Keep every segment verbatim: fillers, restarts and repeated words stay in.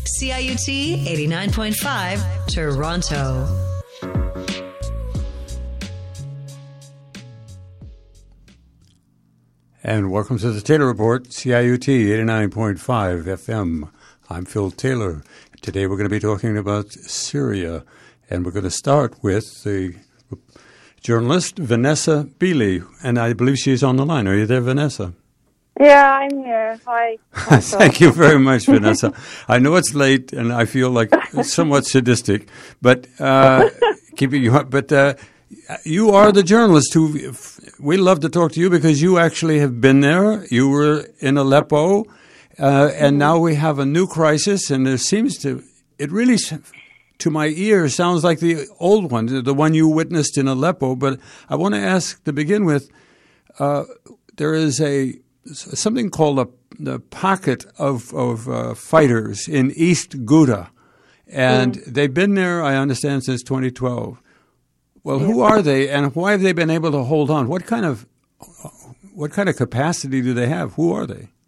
C I U T eighty-nine point five, Toronto. And welcome to the Taylor Report, C I U T eighty-nine point five F M. I'm Phil Taylor. Today we're going to be talking about Syria, and we're going to start with the journalist Vanessa Beeley, and I believe she's on the line. Are you there, Vanessa? Yeah, I'm here. Hi. Thank you very much, Vanessa. I know it's late, and I feel like somewhat sadistic, but uh, keeping you up. But uh, you are the journalist who we love to talk to you because you actually have been there. You were in Aleppo, uh, and now we have a new crisis, and there seems to it really, to my ear, sounds like the old one, the one you witnessed in Aleppo. But I want to ask to begin with, uh, there is a something called a the pocket of of uh, fighters in East Ghouta, and mm. they've been there, I understand, since twenty twelve. Well, who are they, and why have they been able to hold on? What kind of what kind of capacity do they have? Who are they?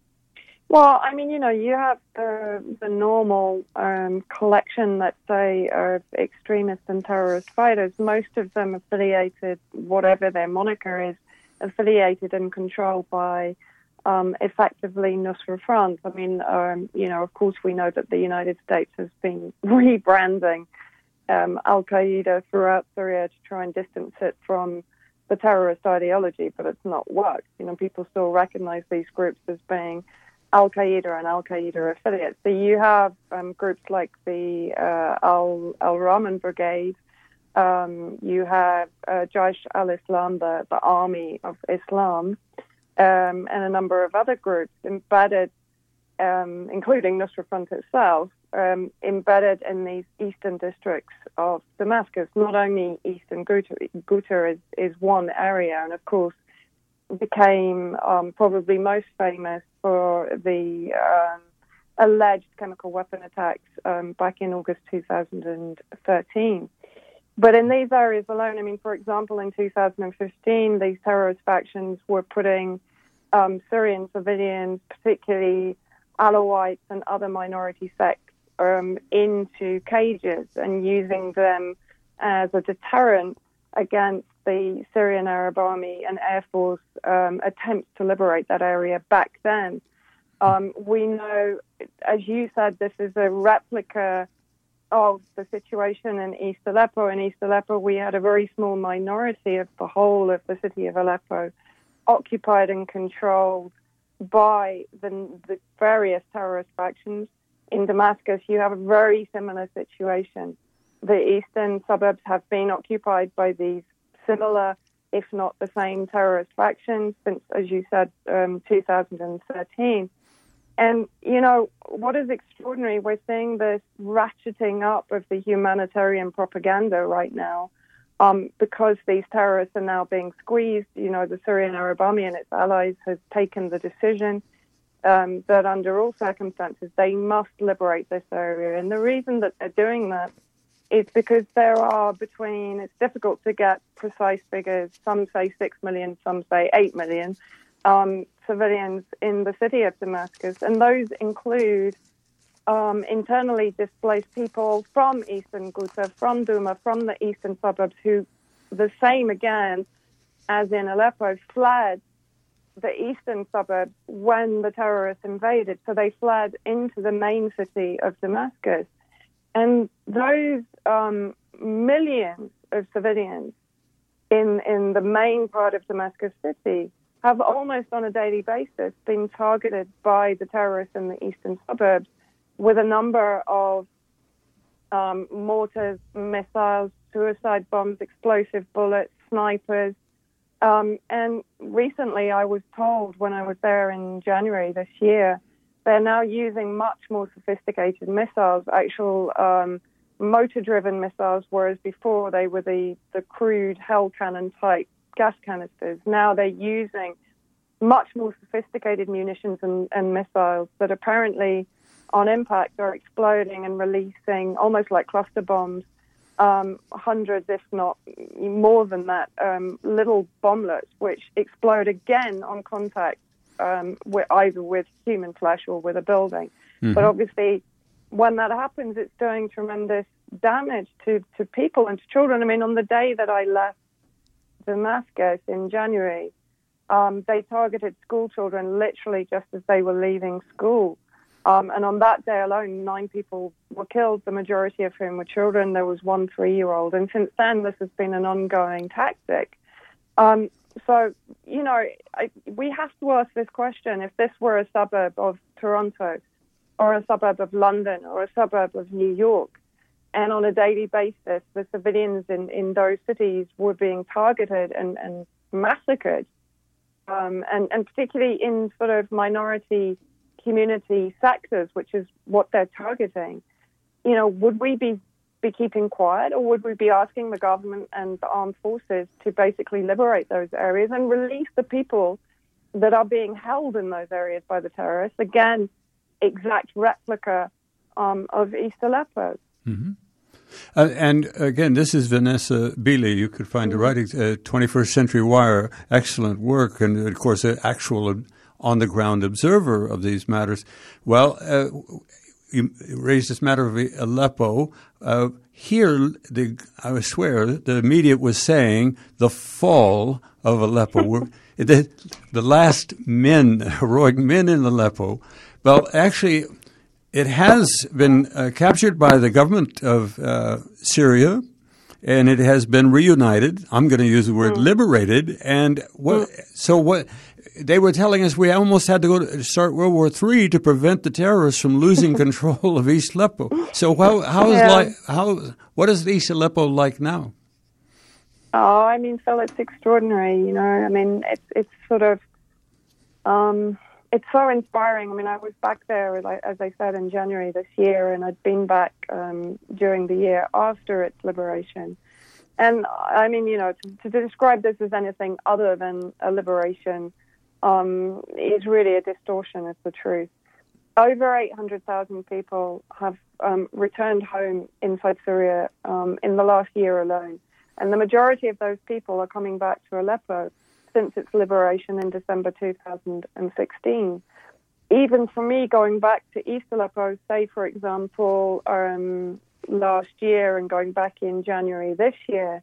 Well, I mean, you know, you have the the normal um, collection, let's say, of extremist and terrorist fighters. Most of them affiliated, whatever their moniker is, affiliated and controlled by um, effectively Nusra Front. I mean, um, you know, of course, we know that the United States has been rebranding um, Al-Qaeda throughout Syria to try and distance it from the terrorist ideology, but it's not worked. You know, people still recognize these groups as being Al-Qaeda and Al-Qaeda affiliates. So you have um, groups like the uh, Al Al-Rahman Brigade. Um, you have uh, Jaish al-Islam, the, the army of Islam, um, and a number of other groups embedded, um, including Nusra Front itself, um, embedded in these eastern districts of Damascus. Not only eastern Ghouta, Ghouta is, is one area, and of course became um, probably most famous for the um, alleged chemical weapon attacks um, back in August two thousand thirteen. But in these areas alone, I mean, for example, in two thousand fifteen, these terrorist factions were putting um, Syrian civilians, particularly Alawites and other minority sects, um, into cages and using them as a deterrent against the Syrian Arab Army and Air Force um, attempts to liberate that area back then. Um, we know, as you said, this is a replica of the situation in East Aleppo. In East Aleppo, we had a very small minority of the whole of the city of Aleppo occupied and controlled by the, the various terrorist factions. In Damascus, you have a very similar situation. The eastern suburbs have been occupied by these similar, if not the same, terrorist factions since, as you said, um, two thousand thirteen. And, you know, what is extraordinary, we're seeing this ratcheting up of the humanitarian propaganda right now um, because these terrorists are now being squeezed. You know, the Syrian Arab Army and its allies has taken the decision um, that under all circumstances they must liberate this area. And the reason that they're doing that is because there are between, it's difficult to get precise figures, some say six million, some say eight million, Um, civilians in the city of Damascus, and those include um, internally displaced people from eastern Ghouta, from Douma, from the eastern suburbs, who, the same again as in Aleppo, fled the eastern suburbs when the terrorists invaded. So they fled into the main city of Damascus. And those um, millions of civilians in, in the main part of Damascus city have almost on a daily basis been targeted by the terrorists in the eastern suburbs with a number of um, mortars, missiles, suicide bombs, explosive bullets, snipers. Um, and recently I was told when I was there in January this year, they're now using much more sophisticated missiles, actual um, motor-driven missiles, whereas before they were the, the crude hell cannon type gas canisters. Now they're using much more sophisticated munitions and, and missiles that apparently on impact are exploding and releasing, almost like cluster bombs, um, hundreds, if not more than that, um, little bomblets which explode again on contact, um, with, either with human flesh or with a building. Mm-hmm. But obviously when that happens, it's doing tremendous damage to, to people and to children. I mean, on the day that I left Damascus in January, um, they targeted school children literally just as they were leaving school. Um, and on that day alone, nine people were killed, the majority of whom were children. There was one three-year-old. And since then, this has been an ongoing tactic. Um, so, you know, I, we have to ask this question. If this were a suburb of Toronto or a suburb of London or a suburb of New York, and on a daily basis, the civilians in, in those cities were being targeted and, and massacred, um, and, and particularly in sort of minority community sectors, which is what they're targeting, you know, would we be, be keeping quiet, or would we be asking the government and the armed forces to basically liberate those areas and release the people that are being held in those areas by the terrorists? Again, exact replica um, of East Aleppo. Mm-hmm. Uh, and again, this is Vanessa Beeley. You could find mm-hmm. her writings, uh, twenty-first Century Wire, excellent work, and of course, an actual on-the-ground observer of these matters. Well, uh, you raised this matter of Aleppo. Uh, here, the, I swear, the media was saying the fall of Aleppo. We're, the, the last men, heroic men in Aleppo. Well, actually, it has been uh, captured by the government of uh, Syria, and it has been reunited. I'm going to use the word mm. liberated. And what? Mm. So what? They were telling us we almost had to go to start World War Three to prevent the terrorists from losing control of East Aleppo. So how how is yeah. like how what is East Aleppo like now? Oh, I mean, Phil, it's extraordinary. You know, I mean, it's it's sort of um, it's so inspiring. I mean, I was back there, like, as I said, in January this year, and I'd been back um, during the year after its liberation. And I mean, you know, to, to describe this as anything other than a liberation Um, is really a distortion of the truth. Over eight hundred thousand people have um, returned home inside Syria um, in the last year alone. And the majority of those people are coming back to Aleppo since its liberation in December two thousand sixteen. Even for me, going back to East Aleppo, say, for example, um, last year and going back in January this year,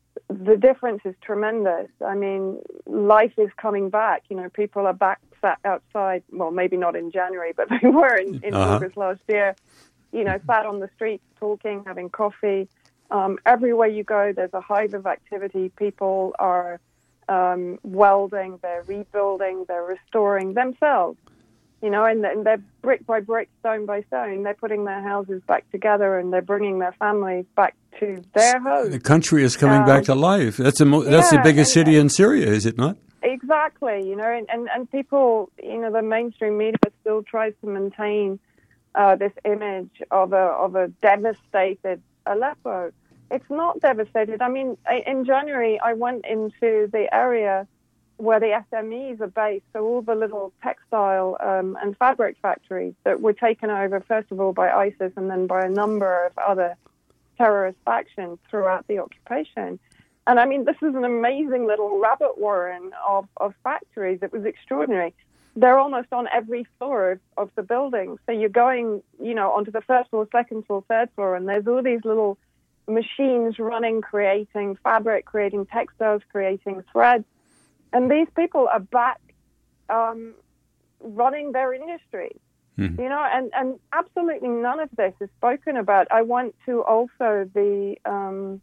the difference is tremendous. I mean, life is coming back. You know, people are back sat outside. Well, maybe not in January, but they were in, in uh-huh. August last year. You know, sat on the streets, talking, having coffee. Um, everywhere you go, there's a hive of activity. People are um, welding, they're rebuilding, they're restoring themselves. You know, and, and they're brick by brick, stone by stone. They're putting their houses back together, and they're bringing their families back to their homes. The country is coming um, back to life. That's the mo- yeah, that's the biggest and, city in Syria, is it not? Exactly. You know, and, and, and people, you know, the mainstream media still tries to maintain uh, this image of a of a devastated Aleppo. It's not devastated. I mean, in January, I went into the area where the S M Es are based, so all the little textile um, and fabric factories that were taken over, first of all, by ISIS and then by a number of other terrorist factions throughout the occupation. And I mean, this is an amazing little rabbit warren of, of factories. It was extraordinary. They're almost on every floor of, of the building. So you're going, you know, onto the first floor, second floor, third floor, and there's all these little machines running, creating fabric, creating textiles, creating threads. And these people are back um, running their industry, mm-hmm. you know, and, and absolutely none of this is spoken about. I went to also the um,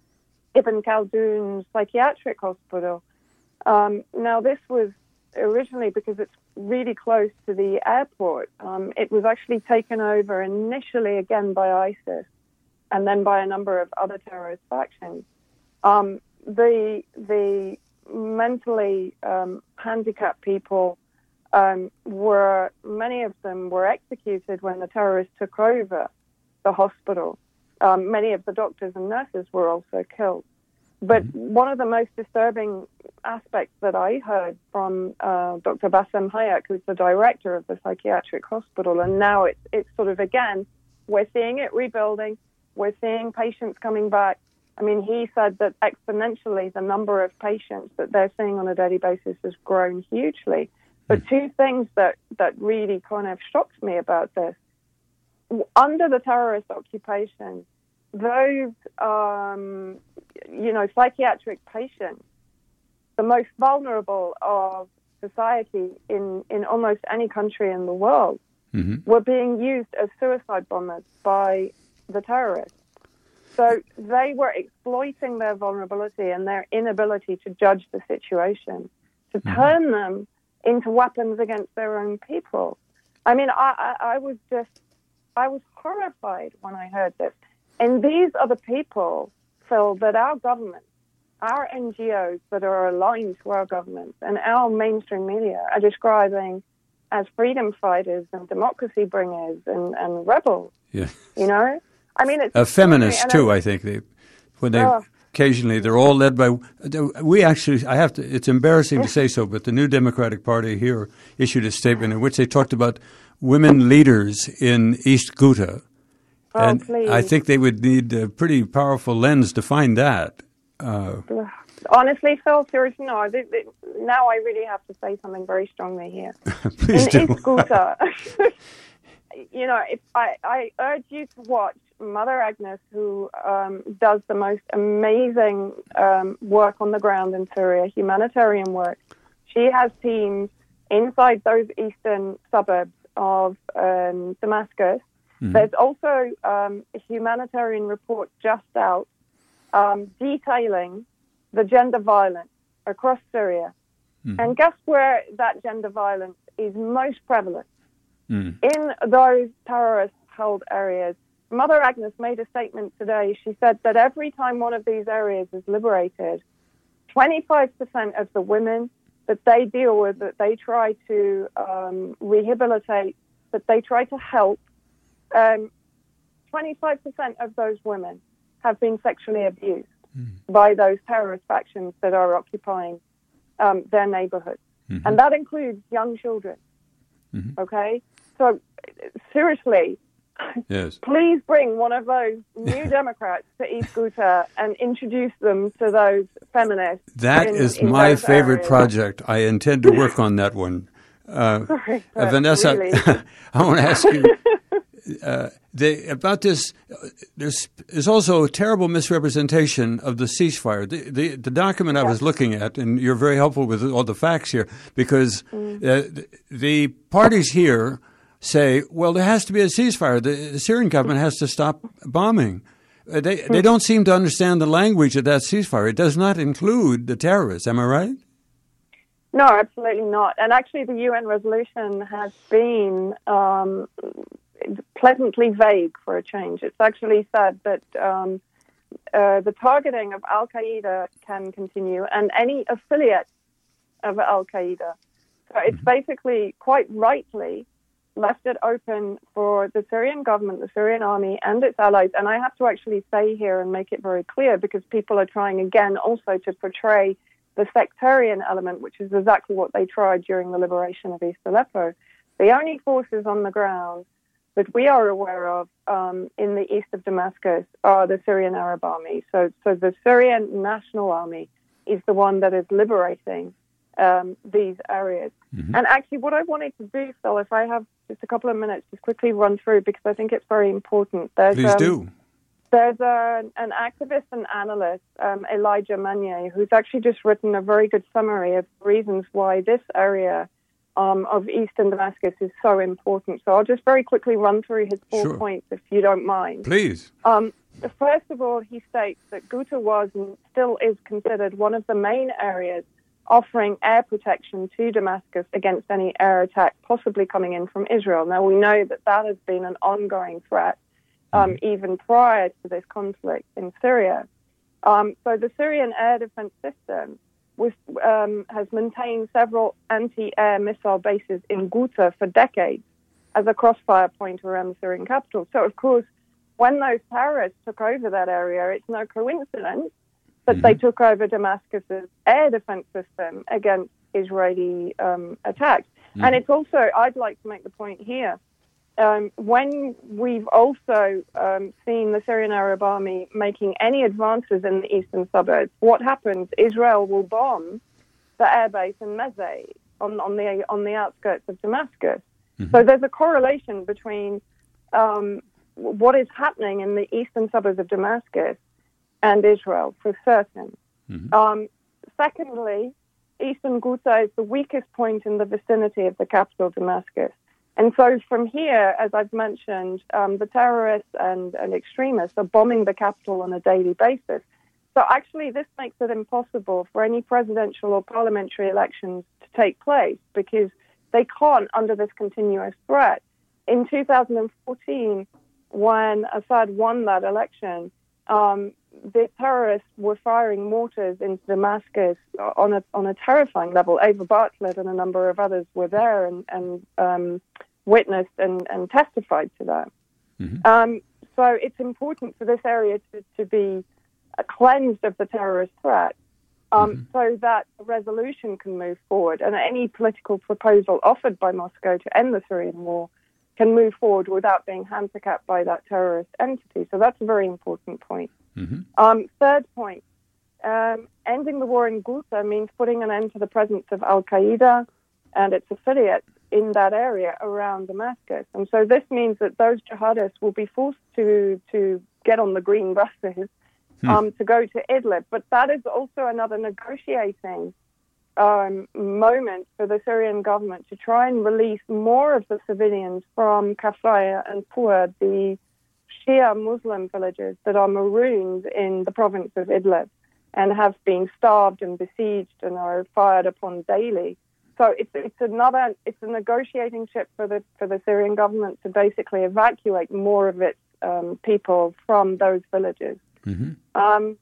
Ibn Khaldun Psychiatric Hospital. Um, now, this was originally because it's really close to the airport. Um, it was actually taken over initially again by ISIS and then by a number of other terrorist factions. Um, the the mentally um, handicapped people um, were, many of them were executed when the terrorists took over the hospital. Um, many of the doctors and nurses were also killed. But mm-hmm. one of the most disturbing aspects that I heard from uh, Doctor Bassem Hayek, who's the director of the psychiatric hospital, and now it's, it's sort of, again, we're seeing it rebuilding, we're seeing patients coming back. I mean, he said that exponentially the number of patients that they're seeing on a daily basis has grown hugely. But two things that, that really kind of shocked me about this. under the terrorist occupation, those, um, you know, psychiatric patients, the most vulnerable of society in, in almost any country in the world, mm-hmm. were being used as suicide bombers by the terrorists. So they were exploiting their vulnerability and their inability to judge the situation, to mm-hmm. turn them into weapons against their own people. I mean, I, I, I was just, I was horrified when I heard this. And these are the people, Phil, that our government, our N G Os that are aligned to our government and our mainstream media are describing as freedom fighters and democracy bringers and, and rebels. Yeah. You know? I mean, it's... Uh, feminists, too, I, I think. They, when they... Oh. Occasionally, they're all led by. We actually, I have to. It's embarrassing to say so, but the New Democratic Party here issued a statement in which they talked about women leaders in East Ghouta, oh, and please. I think they would need a pretty powerful lens to find that. Uh, Honestly, Phil, seriously, no. They, they, now I really have to say something very strongly here. Please in do. East Ghouta, you know, if I, I urge you to watch Mother Agnes, who um, does the most amazing um, work on the ground in Syria, humanitarian work. She has teams inside those eastern suburbs of um, Damascus. Mm-hmm. There's also um, a humanitarian report just out um, detailing the gender violence across Syria. Mm-hmm. And guess where that gender violence is most prevalent? Mm. In those terrorist-held areas. Mother Agnes made a statement today. She said that every time one of these areas is liberated, twenty-five percent of the women that they deal with, that they try to um, rehabilitate, that they try to help, um, twenty-five percent of those women have been sexually abused mm. by those terrorist factions that are occupying um, their neighborhoods. Mm-hmm. And that includes young children. Mm-hmm. Okay? So, seriously, yes. please bring one of those new Democrats to East Ghouta and introduce them to those feminists. That in, is in my those favorite areas. project. I intend to work on that one. Uh, Sorry, uh, Vanessa, really. I want to ask you uh, they, about this. Uh, there's, there's also a terrible misrepresentation of the ceasefire. The, the, the document I yes. was looking at, and you're very helpful with all the facts here, because mm. uh, the, the parties here say, well, there has to be a ceasefire. The, the Syrian government has to stop bombing. Uh, they they don't seem to understand the language of that ceasefire. It does not include the terrorists. Am I right? No, absolutely not. And actually, the U N resolution has been um, pleasantly vague for a change. It's actually said that um, uh, the targeting of Al-Qaeda can continue and any affiliate of Al-Qaeda. So it's mm-hmm. basically quite rightly left it open for the Syrian government, the Syrian army, and its allies. And I have to actually say here and make it very clear, because people are trying again also to portray the sectarian element, which is exactly what they tried during the liberation of East Aleppo. The only forces on the ground that we are aware of um, in the east of Damascus are the Syrian Arab Army. So, so the Syrian National Army is the one that is liberating um, these areas. Mm-hmm. And actually what I wanted to do, Phil, if I have just a couple of minutes, just quickly run through, because I think it's very important. There's, Please um, do. There's a, an activist and analyst, um, Elijah Manier, who's actually just written a very good summary of reasons why this area um, of eastern Damascus is so important. So I'll just very quickly run through his four sure. points, if you don't mind. Please. Um, first of all, he states that Ghouta was and still is considered one of the main areas offering air protection to Damascus against any air attack possibly coming in from Israel. Now, we know that that has been an ongoing threat um, mm-hmm. even prior to this conflict in Syria. Um, so the Syrian air defense system was, um, has maintained several anti-air missile bases in Ghouta for decades as a crossfire point around the Syrian capital. So, of course, when those terrorists took over that area, it's no coincidence that mm-hmm. they took over Damascus's air defense system against Israeli um, attacks. Mm-hmm. And it's also, I'd like to make the point here, um, when we've also um, seen the Syrian Arab Army making any advances in the eastern suburbs, what happens? Israel will bomb the airbase in Mezeh on, on the on the outskirts of Damascus. Mm-hmm. So there's a correlation between um, what is happening in the eastern suburbs of Damascus and Israel, for certain. Mm-hmm. Um, secondly, eastern Ghouta is the weakest point in the vicinity of the capital, Damascus. And so from here, as I've mentioned, um, the terrorists and, and extremists are bombing the capital on a daily basis. So actually, this makes it impossible for any presidential or parliamentary elections to take place because they can't under this continuous threat. In two thousand fourteen, when Assad won that election, um, the terrorists were firing mortars into Damascus on a on a terrifying level. Ava Bartlett and a number of others were there and, and um, witnessed and, and testified to that. Mm-hmm. Um, so it's important for this area to, to be cleansed of the terrorist threat um, mm-hmm. so that a resolution can move forward. And any political proposal offered by Moscow to end the Syrian war can move forward without being handicapped by that terrorist entity. So that's a very important point. Mm-hmm. Um, third point, um, ending the war in Ghouta means putting an end to the presence of Al-Qaeda and its affiliates in that area around Damascus. And so this means that those jihadists will be forced to, to get on the green buses hmm. um, to go to Idlib. But that is also another negotiating um, moment for the Syrian government to try and release more of the civilians from Kafaya and Fuad, the Shia Muslim villages that are marooned in the province of Idlib and have been starved and besieged and are fired upon daily. So it's it's another it's a negotiating chip for the for the Syrian government to basically evacuate more of its um, people from those villages. Mm-hmm. Um,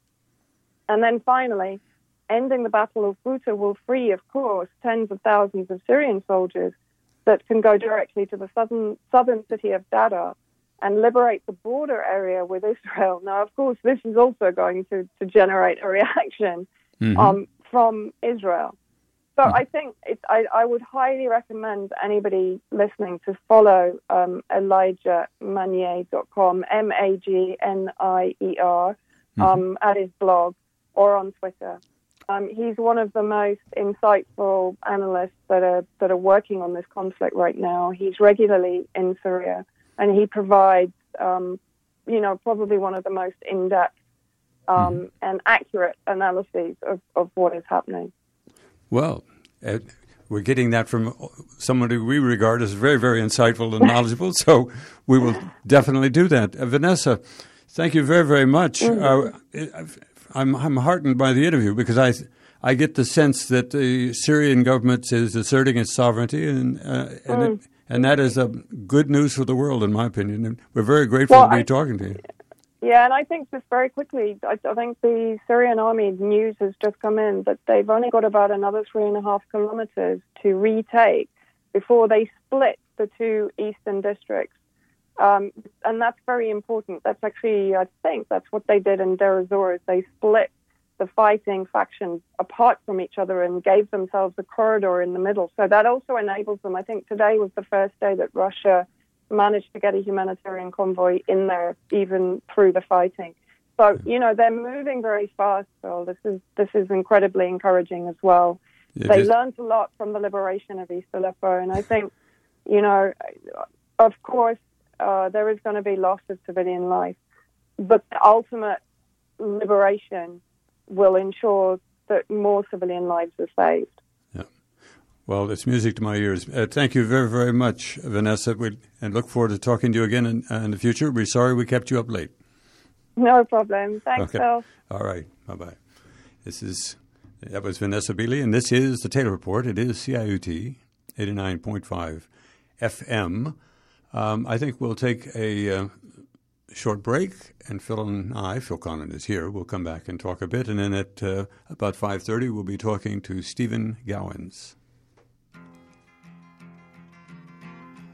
and then finally, ending the Battle of Ghouta will free, of course, tens of thousands of Syrian soldiers that can go directly to the southern southern city of Dada and liberate the border area with Israel. Now, of course, this is also going to, to generate a reaction mm-hmm. um, from Israel. So mm-hmm. I think it's, I, I would highly recommend anybody listening to follow um, Elijah Magnier dot com, M A G N I E R, mm-hmm. um, at his blog or on Twitter. Um, he's one of the most insightful analysts that are that are working on this conflict right now. He's regularly in Syria. And he provides, um, you know, probably one of the most in-depth um, mm-hmm. and accurate analyses of, of what is happening. Well, uh, we're getting that from someone who we regard as very, very insightful and knowledgeable, so we will definitely do that. Uh, Vanessa, thank you very, very much. Mm-hmm. Uh, I'm, I'm heartened by the interview because I I get the sense that the Syrian government is asserting its sovereignty, and, uh, and mm. it, And that is a good news for the world, in my opinion. And we're very grateful well, to be I, talking to you. Yeah, and I think just very quickly, I, I think the Syrian army news has just come in that they've only got about another three and a half kilometers to retake before they split the two eastern districts. Um, and that's very important. That's actually, I think, that's what they did in Deir ez-Zor, is they split the fighting factions apart from each other and gave themselves a corridor in the middle. So that also enables them. I think today was the first day that Russia managed to get a humanitarian convoy in there, even through the fighting. So, you know, they're moving very fast, Phil. This is this is incredibly encouraging as well. Yeah, they just... learned a lot from the liberation of East Aleppo, and I think, you know, of course, uh, there is going to be loss of civilian life, but the ultimate liberation will ensure that more civilian lives are saved. Yeah. Well, it's music to my ears. Uh, thank you very, very much, Vanessa, we, and look forward to talking to you again in, uh, in the future. We're sorry we kept you up late. No problem. Thanks, okay. Phil. All right. Bye-bye. This is, that was Vanessa Beeley, and this is the Taylor Report. It is C I U T eighty-nine point five F M. Um, I think we'll take a... Uh, short break, and Phil and I, Phil Conlon is here, we'll come back and talk a bit, and then at uh, about five thirty we'll be talking to Stephen Gowans.